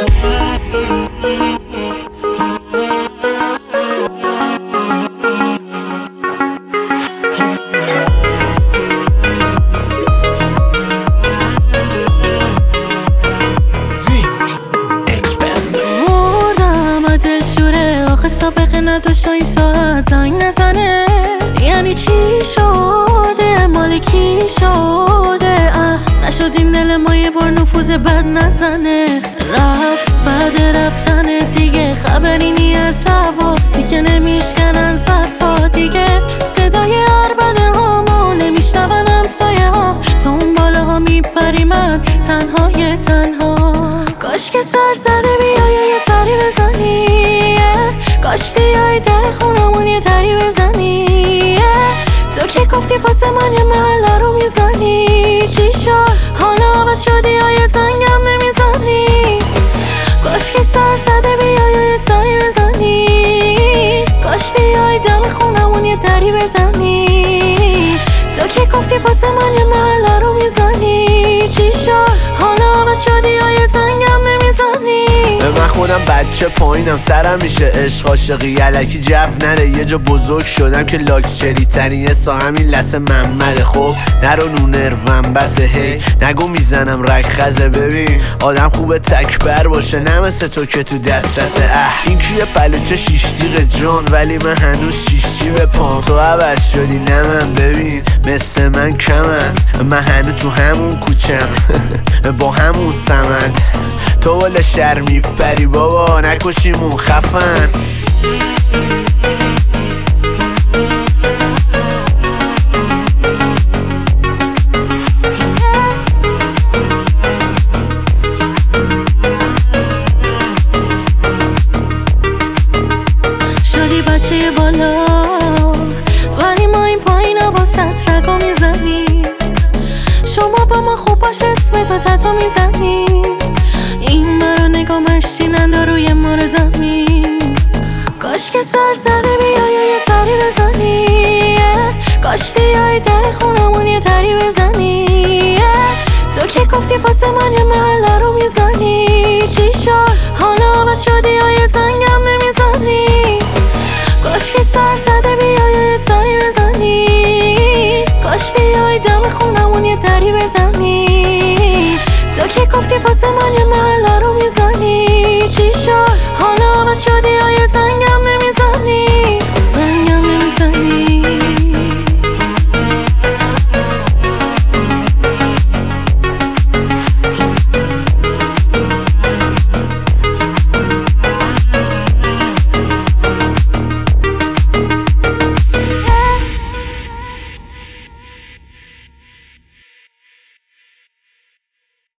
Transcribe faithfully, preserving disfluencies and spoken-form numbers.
سابقه نداشت این ساعت زنگ نزنه، یعنی چی شده؟ مال کی شده؟ اه نشدیم دل ما یه بار نفوذ بد نزنه. رفت بعد رفتن دیگه خبری نی از هوا، دیگه نمیشکنن ظرفا، دیگه صدای عربده هامو نمیشنون همسایه ها. تو اون بالا ها میپری، من تنهای تنها. کاش که سر زده بیای یه سری بزنی، کاش بیای در خونمون یه دری بزنی. تو که گفتی واسه من یه محله رو میزنی، چی شد؟ حالا عوض شدی یا یه زنگم نمیزنی؟ کاش که سر زده بیای یه سری بزنی، کاش بیای در خونمون یه دری بزنی. تو که گفتی واسه من یه محله رو میزنی، چی شد؟ حالا عوض شدی یا یه زنگم نمیزنی؟ من خودم بچه پایینم، سرم میشه عشق عاشقی الکی جو نره. یه جا بزرگ شدم که لاکچری ترین حسا همین لسه محمده. خب نرو نونروم بسه، هی نگو میزنم رگ خزه. ببین آدم خوبه تکبر باشه، نه مثل تو که تو دسترسه. اه این کیه پلوچه شیشتیق جان، ولی من هنوز شیشتی به پام. تو عوض شدی نه من، ببین مثل من کمن، من هنوز تو همون کوچم با همون سمند. تو والا شهر میپری بابا، نکشیمون خفن. شدی بچه بالا ولی ما این پایین ها با ست رگا میزنی. شما با ما خوب باش اسم تو تتو میزنی. این مرا نگاه مشتیننده روی مار زمین. کاش که سر زده بیای یه سری بزنی، کاش بیای در خونمون یه دری بزنی. تو که گفتی واسه من یه محله رو میزنی.